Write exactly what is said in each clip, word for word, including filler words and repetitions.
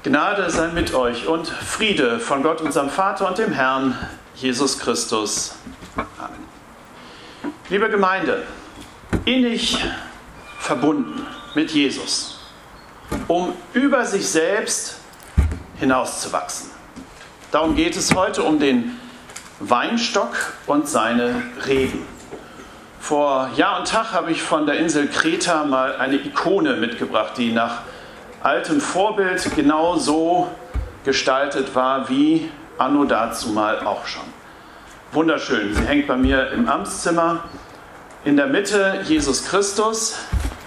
Gnade sei mit euch und Friede von Gott, unserem Vater und dem Herrn Jesus Christus. Amen. Liebe Gemeinde, innig verbunden mit Jesus, um über sich selbst hinauszuwachsen. Darum geht es heute um den Weinstock und seine Reben. Vor Jahr und Tag habe ich von der Insel Kreta mal eine Ikone mitgebracht, die nach altem Vorbild genau so gestaltet war wie anno dazumal auch schon. Wunderschön, sie hängt bei mir im Amtszimmer. In der Mitte Jesus Christus,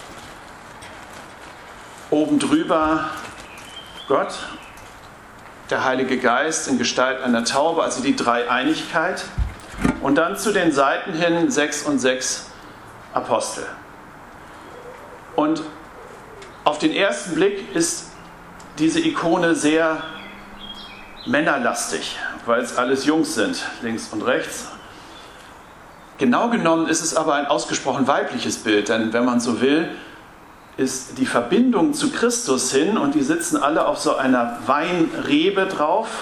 oben drüber Gott, der Heilige Geist in Gestalt einer Taube, also die Dreieinigkeit. Und dann zu den Seiten hin sechs und sechs Apostel. Und auf den ersten Blick ist diese Ikone sehr männerlastig, weil es alles Jungs sind, links und rechts. Genau genommen ist es aber ein ausgesprochen weibliches Bild, denn wenn man so will, ist die Verbindung zu Christus hin und die sitzen alle auf so einer Weinrebe drauf.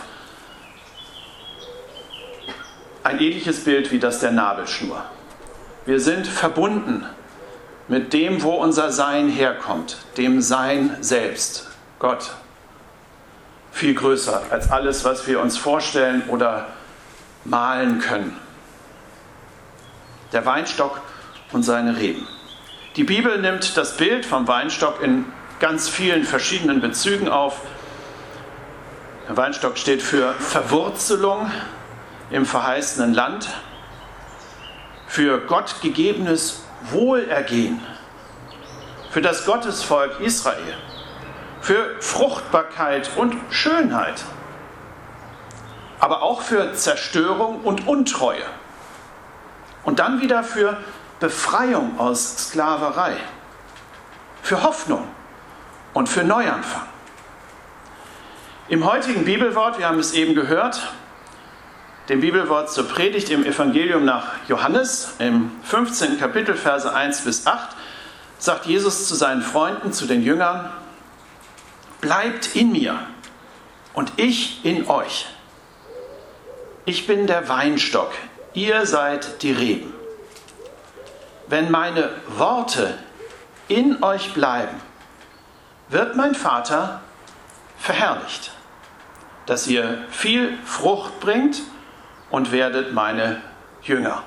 Ein ähnliches Bild wie das der Nabelschnur. Wir sind verbunden mit dem, wo unser Sein herkommt, dem Sein selbst, Gott. Viel größer als alles, was wir uns vorstellen oder malen können. Der Weinstock und seine Reben. Die Bibel nimmt das Bild vom Weinstock in ganz vielen verschiedenen Bezügen auf. Der Weinstock steht für Verwurzelung im verheißenen Land, für Gott gegebenes Wohlergehen, für das Gottesvolk Israel, für Fruchtbarkeit und Schönheit, aber auch für Zerstörung und Untreue und dann wieder für Befreiung aus Sklaverei, für Hoffnung und für Neuanfang. Im heutigen Bibelwort, wir haben es eben gehört, dem Bibelwort zur Predigt im Evangelium nach Johannes, im fünfzehnten Kapitel, Verse eins bis acht, sagt Jesus zu seinen Freunden, zu den Jüngern: Bleibt in mir und ich in euch. Ich bin der Weinstock, ihr seid die Reben. Wenn meine Worte in euch bleiben, wird mein Vater verherrlicht, dass ihr viel Frucht bringt und werdet meine Jünger.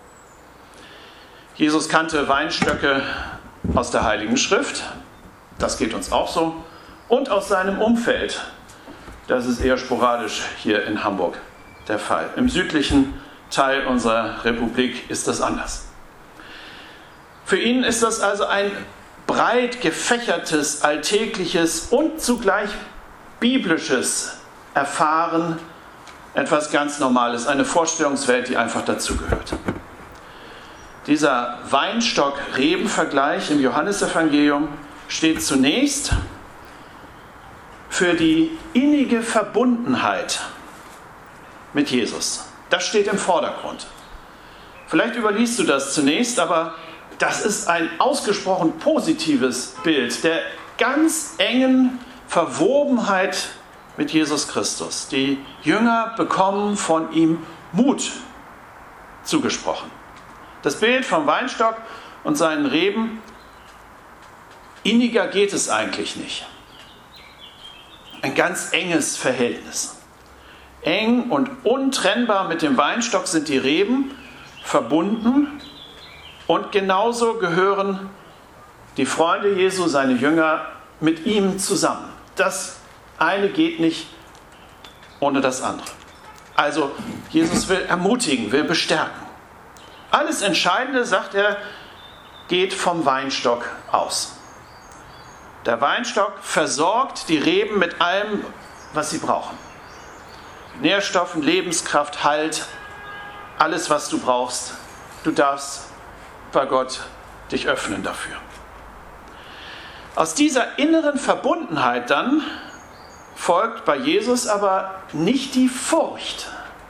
Jesus kannte Weinstöcke aus der Heiligen Schrift, das geht uns auch so, und aus seinem Umfeld. Das ist eher sporadisch hier in Hamburg der Fall. Im südlichen Teil unserer Republik ist das anders. Für ihn ist das also ein breit gefächertes, alltägliches und zugleich biblisches Erfahren, etwas ganz Normales, eine Vorstellungswelt, die einfach dazugehört. Dieser Weinstock-Reben-Vergleich im Johannesevangelium steht zunächst für die innige Verbundenheit mit Jesus. Das steht im Vordergrund. Vielleicht überliest du das zunächst, aber das ist ein ausgesprochen positives Bild der ganz engen Verwobenheit mit Jesus Christus. Die Jünger bekommen von ihm Mut zugesprochen. Das Bild vom Weinstock und seinen Reben, inniger geht es eigentlich nicht. Ein ganz enges Verhältnis. Eng und untrennbar mit dem Weinstock sind die Reben verbunden und genauso gehören die Freunde Jesu, seine Jünger, mit ihm zusammen. Das eine geht nicht ohne das andere. Also Jesus will ermutigen, will bestärken. Alles Entscheidende, sagt er, geht vom Weinstock aus. Der Weinstock versorgt die Reben mit allem, was sie brauchen. Nährstoffen, Lebenskraft, Halt, alles, was du brauchst. Du darfst bei Gott dich öffnen dafür. Aus dieser inneren Verbundenheit dann folgt bei Jesus aber nicht die Furcht,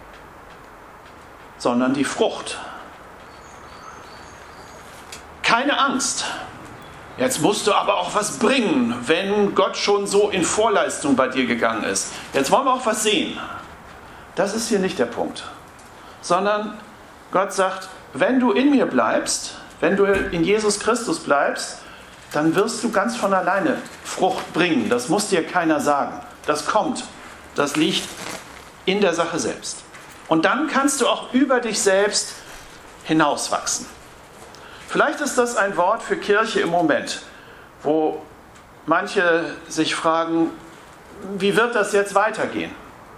sondern die Frucht. Keine Angst, Jetzt musst du aber auch was bringen, wenn Gott schon so in Vorleistung bei dir gegangen ist. Jetzt wollen wir auch was sehen. Das ist hier nicht der Punkt. Sondern Gott sagt, wenn du in mir bleibst, wenn du in Jesus Christus bleibst, dann wirst du ganz von alleine Frucht bringen. Das muss dir keiner sagen. Das kommt. Das liegt in der Sache selbst. Und dann kannst du auch über dich selbst hinauswachsen. Vielleicht ist das ein Wort für Kirche im Moment, wo manche sich fragen, wie wird das jetzt weitergehen?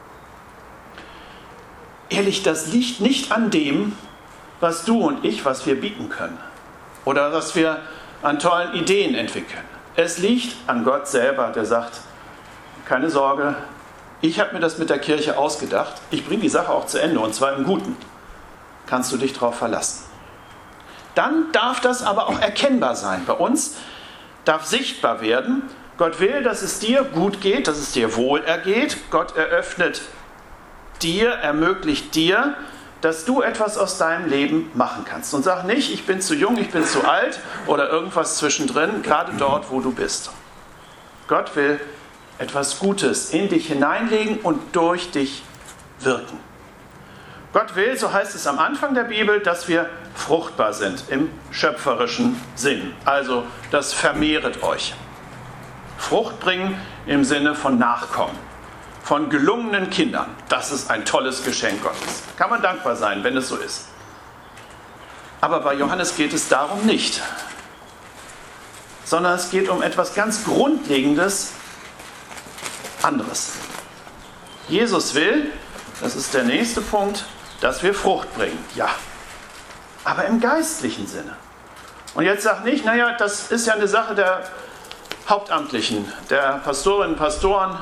Ehrlich, das liegt nicht an dem, was du und ich, was wir bieten können oder was wir an tollen Ideen entwickeln. Es liegt an Gott selber, der sagt, keine Sorge, ich habe mir das mit der Kirche ausgedacht, ich bringe die Sache auch zu Ende und zwar im Guten. Kannst du dich darauf verlassen. Dann darf das aber auch erkennbar sein. Bei uns darf sichtbar werden, Gott will, dass es dir gut geht, dass es dir wohl ergeht. Gott eröffnet dir, ermöglicht dir, dass du etwas aus deinem Leben machen kannst. Und sag nicht, ich bin zu jung, ich bin zu alt oder irgendwas zwischendrin, gerade dort, wo du bist. Gott will etwas Gutes in dich hineinlegen und durch dich wirken. Gott will, so heißt es am Anfang der Bibel, dass wir fruchtbar sind im schöpferischen Sinn. Also das vermehret euch. Frucht bringen im Sinne von Nachkommen, von gelungenen Kindern. Das ist ein tolles Geschenk Gottes. Kann man dankbar sein, wenn es so ist. Aber bei Johannes geht es darum nicht, sondern es geht um etwas ganz Grundlegendes anderes. Jesus will, das ist der nächste Punkt, dass wir Frucht bringen. Ja, aber im geistlichen Sinne. Und jetzt sag nicht, naja, das ist ja eine Sache der Hauptamtlichen, der Pastorinnen und Pastoren,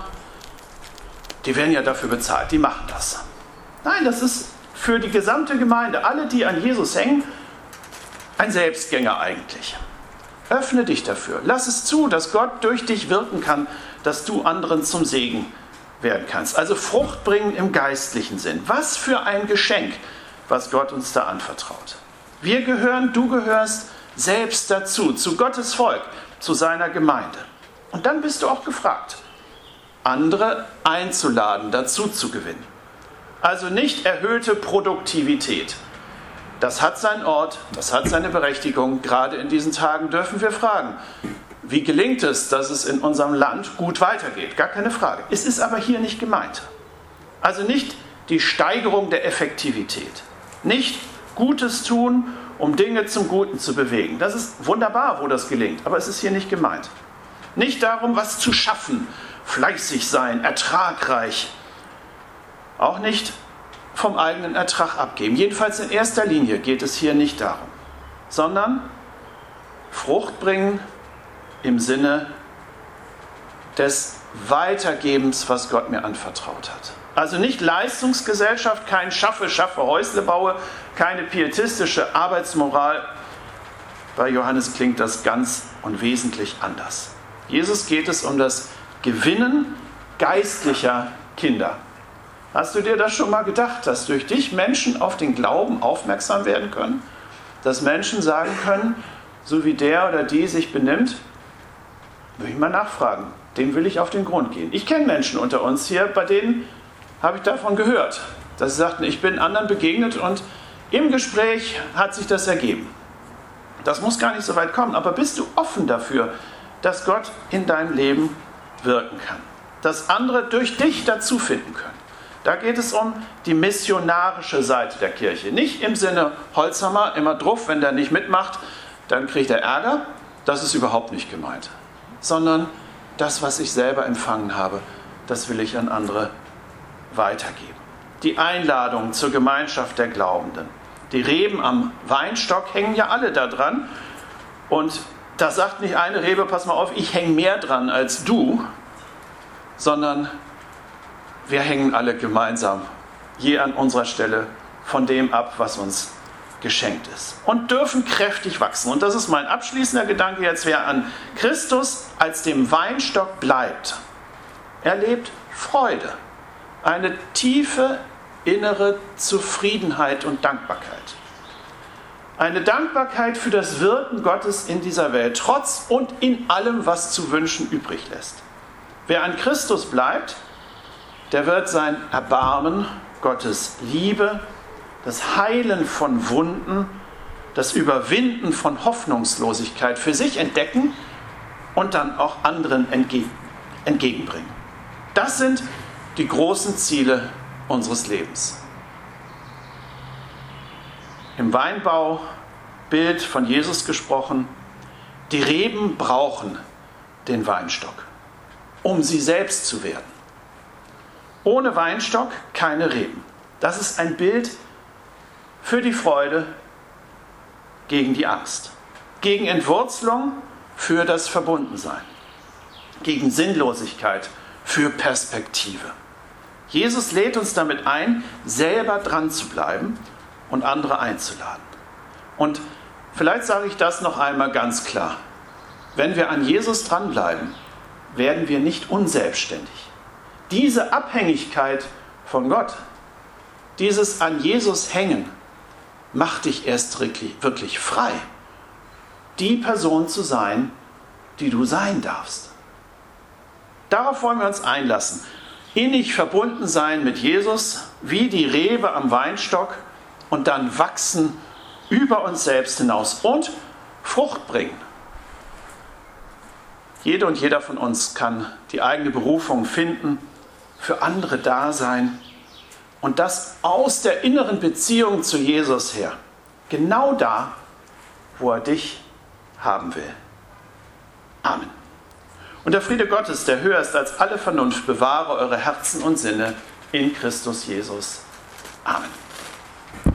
die werden ja dafür bezahlt, die machen das. Nein, das ist für die gesamte Gemeinde, alle, die an Jesus hängen, ein Selbstgänger eigentlich. Öffne dich dafür. Lass es zu, dass Gott durch dich wirken kann, dass du anderen zum Segen werden kannst. Also Frucht bringen im geistlichen Sinn. Was für ein Geschenk, was Gott uns da anvertraut. Wir gehören, du gehörst selbst dazu, zu Gottes Volk, zu seiner Gemeinde. Und dann bist du auch gefragt, andere einzuladen, dazu zu gewinnen. Also nicht erhöhte Produktivität. Das hat seinen Ort, das hat seine Berechtigung. Gerade in diesen Tagen dürfen wir fragen, wie gelingt es, dass es in unserem Land gut weitergeht? Gar keine Frage. Es ist aber hier nicht gemeint. Also nicht die Steigerung der Effektivität. Nicht Gutes tun, um Dinge zum Guten zu bewegen. Das ist wunderbar, wo das gelingt, aber es ist hier nicht gemeint. Nicht darum, was zu schaffen, fleißig sein, ertragreich. Auch nicht vom eigenen Ertrag abgeben. Jedenfalls in erster Linie geht es hier nicht darum, sondern Frucht bringen im Sinne des Weitergebens, was Gott mir anvertraut hat. Also nicht Leistungsgesellschaft, kein Schaffe, Schaffe, Häusle baue, keine pietistische Arbeitsmoral. Bei Johannes klingt das ganz und wesentlich anders. Jesus geht es um das Gewinnen geistlicher Kinder. Hast du dir das schon mal gedacht, dass durch dich Menschen auf den Glauben aufmerksam werden können? Dass Menschen sagen können, so wie der oder die sich benimmt, will ich mal nachfragen, dem will ich auf den Grund gehen. Ich kenne Menschen unter uns hier, bei denen habe ich davon gehört, dass sie sagten, ich bin anderen begegnet und im Gespräch hat sich das ergeben. Das muss gar nicht so weit kommen, aber bist du offen dafür, dass Gott in deinem Leben wirken kann? Dass andere durch dich dazu finden können. Da geht es um die missionarische Seite der Kirche. Nicht im Sinne Holzhammer, immer drauf, wenn der nicht mitmacht, dann kriegt er Ärger. Das ist überhaupt nicht gemeint. Sondern das, was ich selber empfangen habe, das will ich an andere weitergeben. Die Einladung zur Gemeinschaft der Glaubenden. Die Reben am Weinstock hängen ja alle da dran. Und da sagt nicht eine Rebe, pass mal auf, ich hänge mehr dran als du, sondern wir hängen alle gemeinsam, je an unserer Stelle, von dem ab, was uns geschenkt ist. Und dürfen kräftig wachsen. Und das ist mein abschließender Gedanke jetzt, wer an Christus als dem Weinstock bleibt, erlebt Freude, eine tiefe innere Zufriedenheit und Dankbarkeit. Eine Dankbarkeit für das Wirken Gottes in dieser Welt, trotz und in allem, was zu wünschen übrig lässt. Wer an Christus bleibt, der wird sein Erbarmen, Gottes Liebe, das Heilen von Wunden, das Überwinden von Hoffnungslosigkeit für sich entdecken und dann auch anderen entgegen, entgegenbringen. Das sind die großen Ziele unseres Lebens. Im Weinbaubild von Jesus gesprochen, die Reben brauchen den Weinstock, um sie selbst zu werden. Ohne Weinstock keine Reben. Das ist ein Bild für die Freude gegen die Angst, gegen Entwurzelung für das Verbundensein, gegen Sinnlosigkeit für Perspektive. Jesus lädt uns damit ein, selber dran zu bleiben und andere einzuladen. Und vielleicht sage ich das noch einmal ganz klar. Wenn wir an Jesus dranbleiben, werden wir nicht unselbstständig. Diese Abhängigkeit von Gott, dieses an Jesus hängen, macht dich erst wirklich, wirklich frei, die Person zu sein, die du sein darfst. Darauf wollen wir uns einlassen. Innig verbunden sein mit Jesus, wie die Rebe am Weinstock, und dann wachsen über uns selbst hinaus und Frucht bringen. Jede und jeder von uns kann die eigene Berufung finden, für andere da sein und das aus der inneren Beziehung zu Jesus her. Genau da, wo er dich haben will. Amen. Und der Friede Gottes, der höher ist als alle Vernunft, bewahre eure Herzen und Sinne in Christus Jesus. Amen.